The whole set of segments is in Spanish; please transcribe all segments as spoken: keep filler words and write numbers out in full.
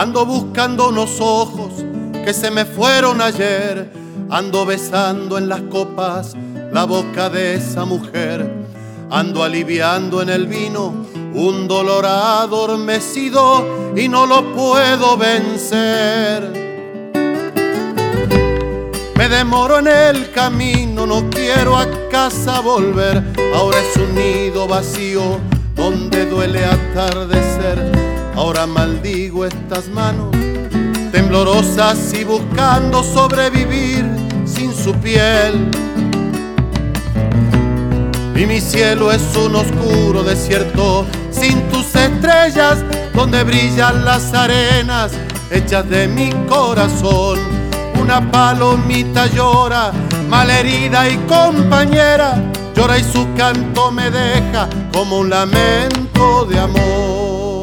Ando buscando unos ojos que se me fueron ayer. Ando besando en las copas la boca de esa mujer. Ando aliviando en el vino un dolor adormecido y no lo puedo vencer. Me demoro en el camino, no quiero a casa volver. Ahora es un nido vacío donde duele atardecer. Ahora maldigo estas manos temblorosas y buscando sobrevivir sin su piel. Y mi cielo es un oscuro desierto sin tus estrellas, donde brillan las arenas hechas de mi corazón. Una palomita llora, malherida y compañera, llora y su canto me deja como un lamento de amor.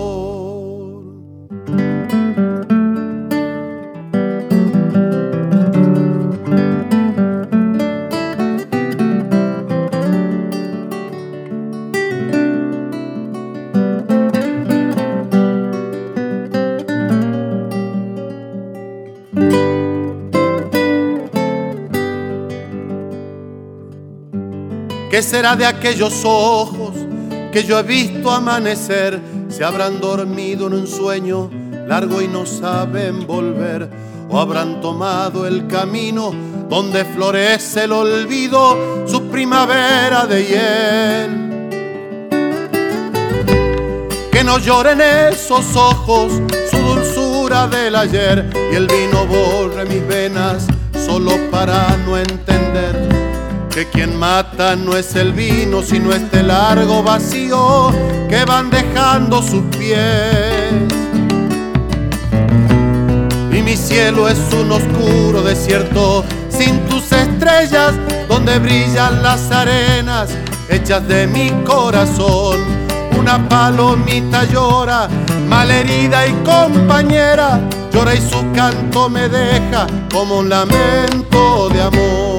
¿Qué será de aquellos ojos que yo he visto amanecer? ¿Se habrán dormido en un sueño largo y no saben volver? ¿O habrán tomado el camino donde florece el olvido, su primavera de hiel? Que no lloren esos ojos, su dulzura del ayer, y el vino borre mis venas solo para no entender que quien mata no es el vino, sino este largo vacío que van dejando sus pies. Y mi cielo es un oscuro desierto sin tus estrellas, donde brillan las arenas hechas de mi corazón. Una palomita llora, malherida y compañera, llora y su canto me deja como un lamento de amor.